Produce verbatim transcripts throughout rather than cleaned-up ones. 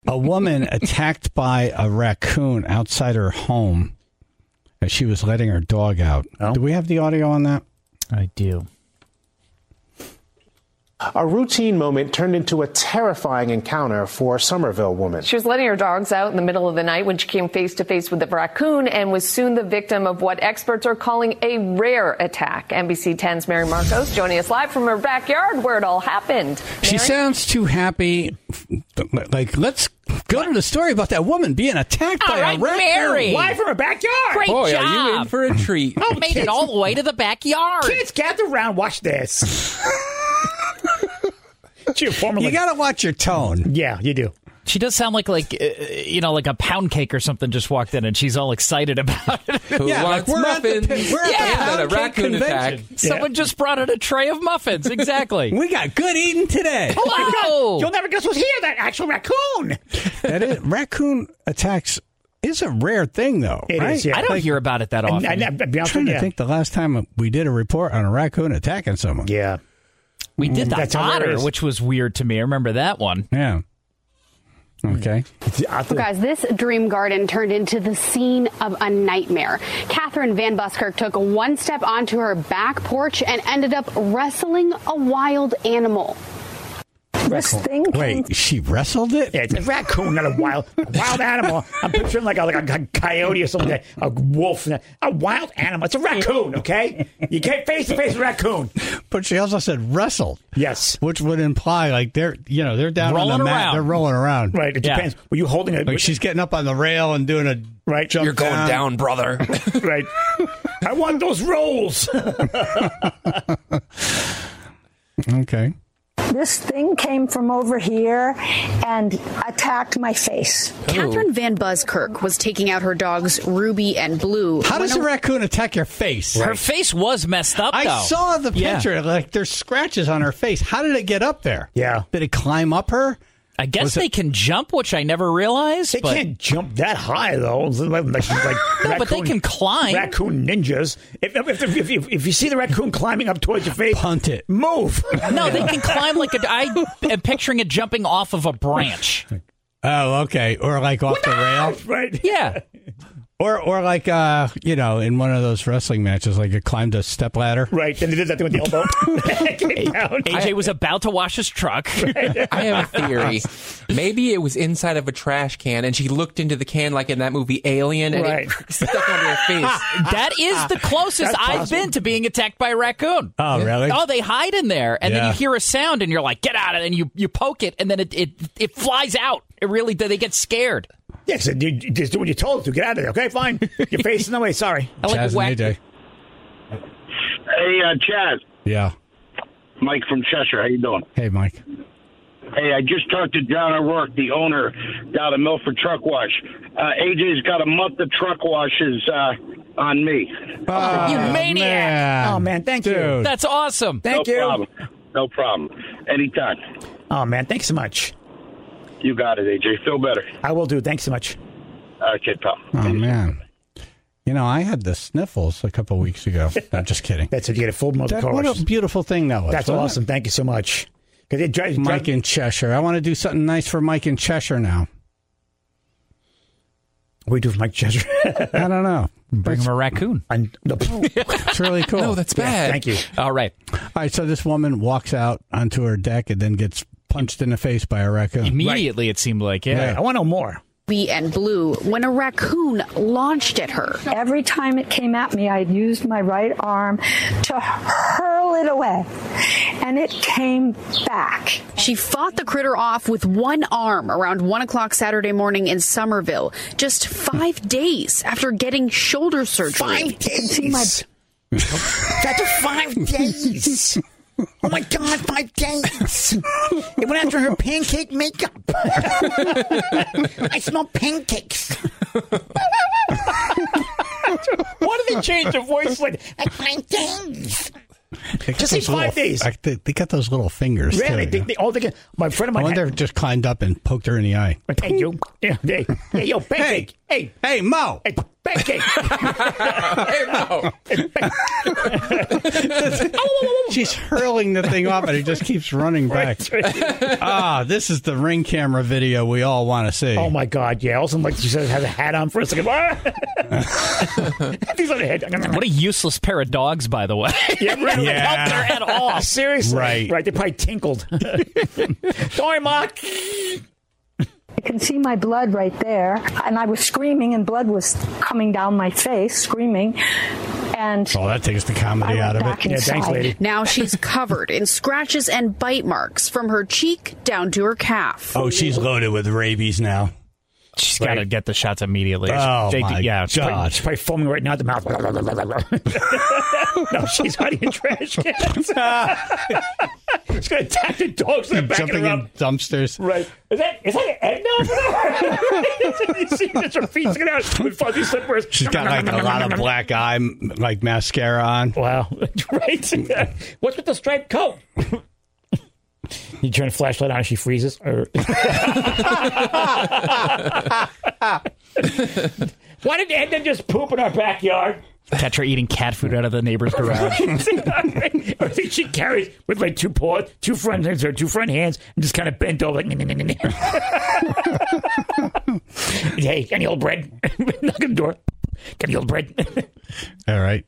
A woman attacked by a raccoon outside her home as she was letting her dog out. Oh. Do we have the audio on that? I do. A routine moment turned into a terrifying encounter for a Somerville woman. She was letting her dogs out in the middle of the night when she came face to face with the raccoon and was soon the victim of what experts are calling a rare attack. N B C ten's Mary Marcos joining us live from her backyard where it all happened. She Mary? sounds too happy. Like, let's go to the story about that woman being attacked all by right, a raccoon. Mary. Live from her backyard. Great Boy, job. are you in for a treat. Oh, made it all the way to the backyard. Kids, gather around, watch this. You got to watch your tone. Yeah, you do. She does sound like, like uh, you know, like a pound cake or something just walked in, and she's all excited about it. Who Yeah, wants like we're muffins? At the, we're yeah, at the and a pound cake raccoon attack. convention. Someone just brought in a tray of muffins. Exactly. We got good eating today. Oh, my Whoa. God. You'll never guess what's here, that actual raccoon. That is, raccoon attacks is a rare thing, though, It right? is, yeah. I don't Like- hear about it that often. And, and, and, I'm trying to yeah. think the last time we did a report on a raccoon attacking someone. Yeah. we did the That's how there otter, is. which was weird to me. I remember that one. Yeah. Okay. Guys, this dream garden turned into the scene of a nightmare. Catherine Van Buskirk took one step onto her back porch and ended up wrestling a wild animal. This thing came Wait, she wrestled it? Yeah, it's a raccoon, not a wild a wild animal. I'm picturing like a, like a coyote or something, a wolf. A wild animal. It's a raccoon, okay? You can't face to face a raccoon. But she also said wrestled. Yes. Which would imply like they're you know they're down Rolling on the mat, around. they're rolling around. Right. It Yeah. depends. Were you holding it? Like she's getting up on the rail and doing a Right. jump You're going down. down, brother. Right. I want those rolls. Okay. this thing came from over here and attacked my face. Catherine Van Buskirk was taking out her dogs Ruby and Blue. How does when a raccoon attack your face? Her face was messed up, I though. saw the Yeah. picture. Like there's scratches on her face. How did it get up there? Yeah. Did it climb up her? I guess Was they it- can jump, which I never realized. They but can't jump that high, though. Like, like No, but they can climb. Raccoon ninjas. If, if, if, if, if you see the raccoon climbing up towards your face, Punt it. move. No, they can climb like a. I am picturing it jumping off of a branch. Oh, okay. Or like off the rail. Right. Yeah. Or or like, uh, you know, in one of those wrestling matches, like it climbed a step ladder. Right. Then they did that thing with the elbow. Came down. A J was about to wash his truck. I have a theory. Maybe it was inside of a trash can, and she looked into the can like in that movie Alien, and Right. it stuck onto her face. That is the closest That's I've possible. been to being attacked by a raccoon. Oh, really? Oh, they hide in there, and then Yeah. you hear a sound, and you're like, "Get out of it!" And you you poke it, and then it it, it flies out. It really they get scared. Yeah, so you, you just do what you're told to. Get out of there. Okay, fine. Your face in the way. Sorry. I like Chaz whack- and A J. Hey, uh, Chaz. Yeah. Mike from Cheshire. How you doing? Hey, Mike. Hey, I just talked to John O'Rourke, the owner down at Milford Truck Wash. Uh, A J's got a month of truck washes uh, on me. Oh, You maniac. Man. Oh, man. Thank Dude. you. That's awesome. Thank no you. problem. No problem. Anytime. Oh, man. Thanks so much. You got it, A J. Feel better. I will do. Thanks so much. Okay, pal. Oh, man. You know, I had the sniffles a couple weeks ago. I'm just kidding. That's it. You get a full month of That, what course. a beautiful thing that was. That's wasn't awesome. Thank you so much. Because it drives it? Mike in Cheshire. I want to do something nice for Mike in Cheshire now. What do we do for Mike Cheshire? I don't know. Bring him a raccoon. I'm, no. It's really cool. No, that's Yeah, bad. thank you. All right. All right, so this woman walks out onto her deck and then gets punched in the face by a raccoon. Immediately, it seemed like, yeah. I want to know more. Ruby and Blue when a raccoon launched at her. Every time it came at me, I used my right arm to hurl it away, and it came back. She fought the critter off with one arm around one o'clock Saturday morning in Somerville, just five days after getting shoulder surgery. Five days. See my- That's five days. Oh, my God, five days. It went after her pancake makeup. I smell pancakes. Why did they change their voice like at five days? They got Just say those five little- days. I, they, they got those little fingers. Really? too, They, yeah. they, all they get, my friend of I mine wonder had, if it just climbed up and poked her in the eye. hey, you. Yeah, hey, hey, yo, pancake. Hey, hey, Mo. Hey, pancake. Hey, Mo. She's hurling the thing off, and it just keeps running back. Ah, this is the Ring camera video we all want to see. Oh my God! Yeah. Also, like she said, has a hat on for a second. He's on the head. What a useless pair of dogs, by the way. Yeah, right. Yeah. Help their head off. Seriously. Right. Right. They probably tinkled. Sorry, Mark. I can see my blood right there, and I was screaming, and blood was coming down my face, screaming. And oh, that takes the comedy out of it. Yeah, thanks, lady. Now she's covered in scratches and bite marks from her cheek down to her calf. Oh, she's loaded with rabies now. She's got to get the shots immediately. Oh, They- my yeah, God. She's probably, she's probably foaming right now at the mouth. No, she's hiding in trash cans. She's going to attack the dogs in the back of Jumping the in room. dumpsters. Right. Is that, is that an egg now? You see that her feet sticking out with fuzzy slippers. She's got like a lot of black eye, like mascara on. Wow. Right. What's with the striped coat? You turn the flashlight on and she freezes? Or... Why did Edna just poop in our backyard? Catch her eating cat food out of the neighbor's garage. I think she carries with like two paws, two front hands, or two front hands, and just kind of bent over. Like, hey, any old bread? Knock on the door. Get the old bread. All right.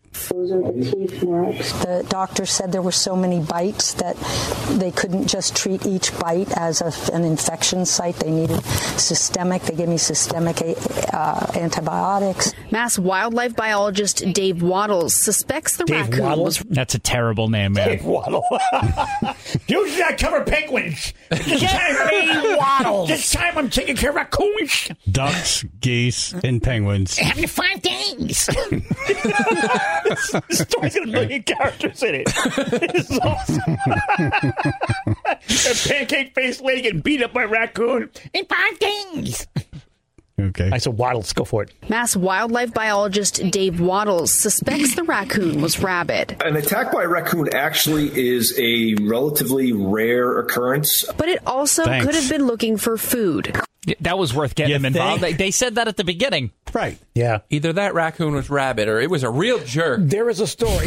the doctor said there were so many bites that they couldn't just treat each bite as a, an infection site. They needed systemic. They gave me systemic uh, antibiotics. Mass wildlife biologist Dave Waddles suspects the Dave raccoon Waddles? was... That's a terrible name, man. Dave Waddle. Usually I cover penguins. This time, Dave Waddles. This time I'm taking care of raccoons. Ducks, geese, and penguins. Having five days. This story's got a million characters in it. This is awesome. A pancake-faced lady getting beat up by a raccoon in five days. Okay. I said Waddles. Go for it. Mass wildlife biologist Dave Waddles suspects the raccoon was rabid. An attack by a raccoon actually is a relatively rare occurrence. But it also Thanks. could have been looking for food. That was worth getting You them involved. They, think? they said that at the beginning. Right. Yeah. Either that raccoon was rabid or it was a real jerk. There is a story.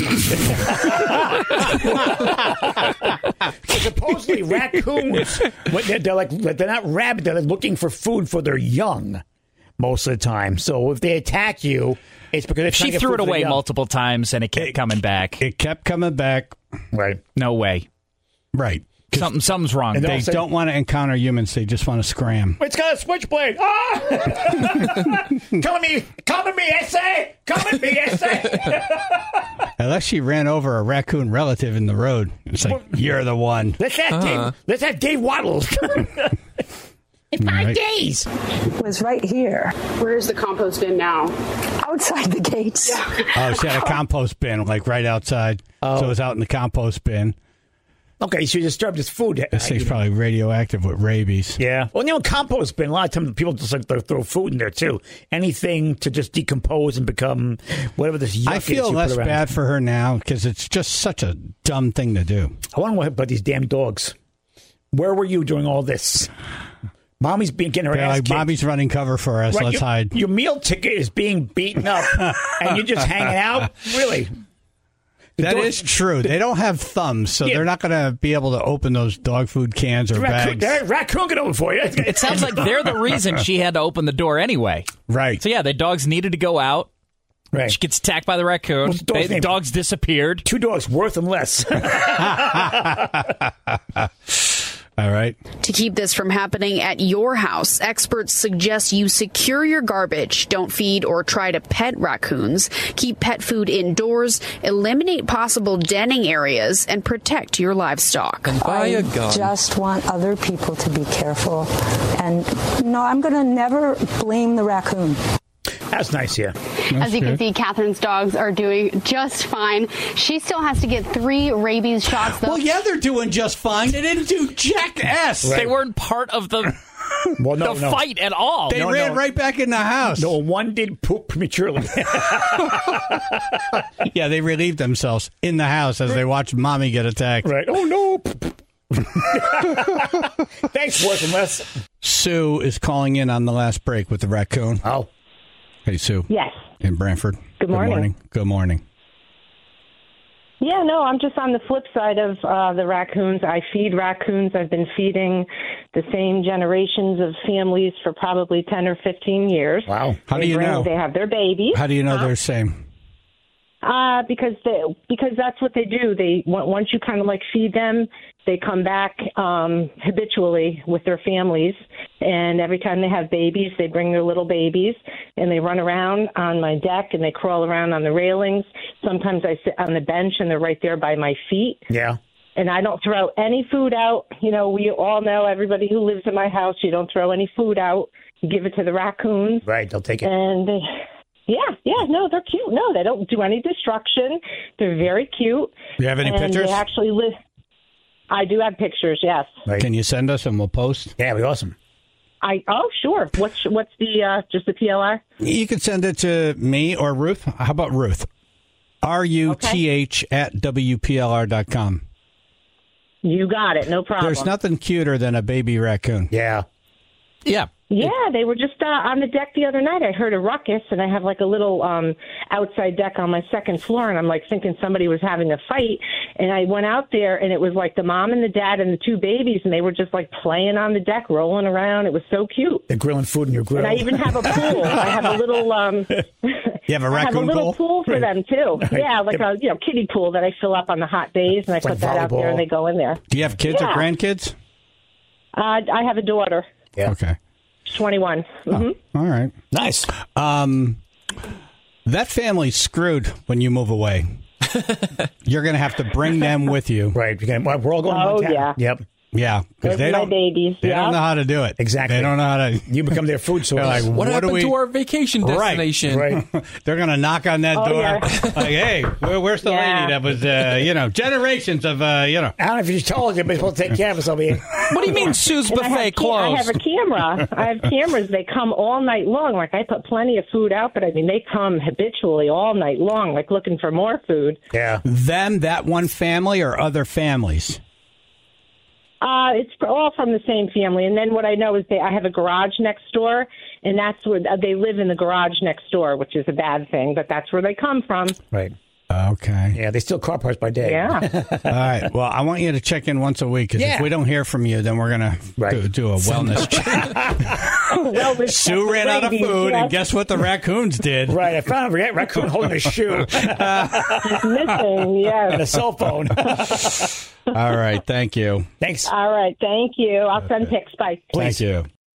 Supposedly raccoons, when they're, they're like they're not rabid. They're looking for food for their young most of the time. So if they attack you, it's because they're trying She to get threw food it for their away young. multiple times, and it kept It- coming back. It kept coming back. Right. No way. Right. Something, something's wrong. And They all of a sudden- don't want to encounter humans. They just want to scram. It's got a switchblade. Ah! Come at me. Come at me, S A. Come at me, S A. Unless she ran over a raccoon relative in the road. It's like, you're the one. Let's have Dave. Let's have Dave Waddles. In five Right. days. It was right here, Where's the compost bin now? outside the gates. Oh, she had a compost bin, like right outside. Oh. So it was out in the compost bin. Okay, so you disturbed his food. This thing's probably radioactive with rabies. Yeah. Well, you know, compost bin, a lot of times people just like to throw food in there, too. Anything to just decompose and become whatever this yuck I is feel you less put around. bad for her now because it's just such a dumb thing to do. I want to know about these damn dogs. Where were you during all this? Mommy's being getting her They're ass like, kicked. Mommy's running cover for us. Right, Let's your, hide. Your meal ticket is being beaten up, and you're just hanging out? Really? The That dog- is true. They don't have thumbs, so Yeah. they're not going to be able to open those dog food cans or Raccoon, bags. that raccoon can open for you. It sounds like they're the reason she had to open the door anyway. Right. So, yeah, the dogs needed to go out. Right. She gets attacked by the raccoon. What's the dog's They- name? dogs disappeared. Two dogs, worth and less. All right. To keep this from happening at your house, experts suggest you secure your garbage, don't feed or try to pet raccoons, keep pet food indoors, eliminate possible denning areas, and protect your livestock. And buy a gun. Just want other people to be careful. And no, I'm going to never blame the raccoon. That's nice, yeah. As you can good. see, Catherine's dogs are doing just fine. She still has to get three rabies shots, though. Well, yeah, they're doing just fine. They didn't do jack S. They weren't part of the, Well, no, the no. fight at all. They No, ran no. right back in the house. No, one did poop prematurely. Yeah, they relieved themselves in the house as they watched Mommy get attacked. Right. Oh, no. Thanks, worth and less. Sue is calling in on the last break with the raccoon. Oh. Hey, Sue. Yes. In Brantford. Good morning. Good morning. Good morning. Yeah, no, I'm just on the flip side of uh, the raccoons. I feed raccoons. I've been feeding the same generations of families for probably ten or fifteen years. Wow. How they do you bring, know? They have their babies. How do you know Huh? they're the same? Uh, because they, because that's what they do. They once you kind of like feed them, they come back um, habitually with their families. And every time they have babies, they bring their little babies and they run around on my deck and they crawl around on the railings. Sometimes I sit on the bench and they're right there by my feet. Yeah. And I don't throw any food out. You know, we all know, everybody who lives in my house, you don't throw any food out. You give it to the raccoons. Right, they'll take it. And they, yeah, yeah, no, they're cute. No, they don't do any destruction. They're very cute. Do you have any and pictures? They actually live. I do have pictures, yes. Right. Can you send us and we'll post? Yeah, it'd be awesome. I oh sure. What's what's the uh, just the P L R? You can send it to me or Ruth. How about Ruth? R U T H at W P L R dot com. You got it. No problem. There's nothing cuter than a baby raccoon. Yeah. Yeah. Yeah, they were just uh, on the deck the other night. I heard a ruckus, and I have like a little um, outside deck on my second floor, and I'm like thinking somebody was having a fight. And I went out there, and it was like the mom and the dad and the two babies, and they were just like playing on the deck, rolling around. It was so cute. They're grilling food in your grill. And I even have a pool. I have a little. Um, you have a raccoon I have a little pool? pool for them too. Right. Yeah, like a you know kiddie pool that I fill up on the hot days, and I It's put like that out there, volleyball. and they go in there. Do you have kids Yeah. or grandkids? Uh, I have a daughter. Yeah. Okay. twenty-one. Mm-hmm. All right. Nice. Um, that family's screwed when you move away. You're going to have to bring them with you. Right. We're all going to Oh, Montana. yeah. Yep. Yeah. Because Those they are my don't, babies. they yeah. don't know how to do it. Exactly. They don't know how to. You become their food source. They're like, What, what happened do we, to our vacation destination? Right. They're going to knock on that Oh, door. yeah. Like, hey, where, where's the Yeah. lady that was, uh, you know, generations of, uh, you know. I don't know if you told you, but supposed to take care of us over here. What do you mean Sue's And I buffet have, ca- I have closed? a camera. I have cameras. They come all night long. Like I put plenty of food out, but I mean they come habitually all night long, like looking for more food. Yeah. Them, that one family, or other families? Uh, it's all from the same family. And then what I know is they I have a garage next door, and that's where uh, they live in the garage next door, which is a bad thing, but that's where they come from. Right. Okay. Yeah, they steal car parts by day. Yeah. All right. Well, I want you to check in once a week, because Yeah. if we don't hear from you, then we're going to Right. do, do a wellness check. Well, this- Sue ran out of ladies, food, yes. and guess what the raccoons did? Right. I found a raccoon holding a shoe Missing, yes. and a cell phone. All right. Thank you. Thanks. All right. Thank you. I'll send pics. Bye. Thank you.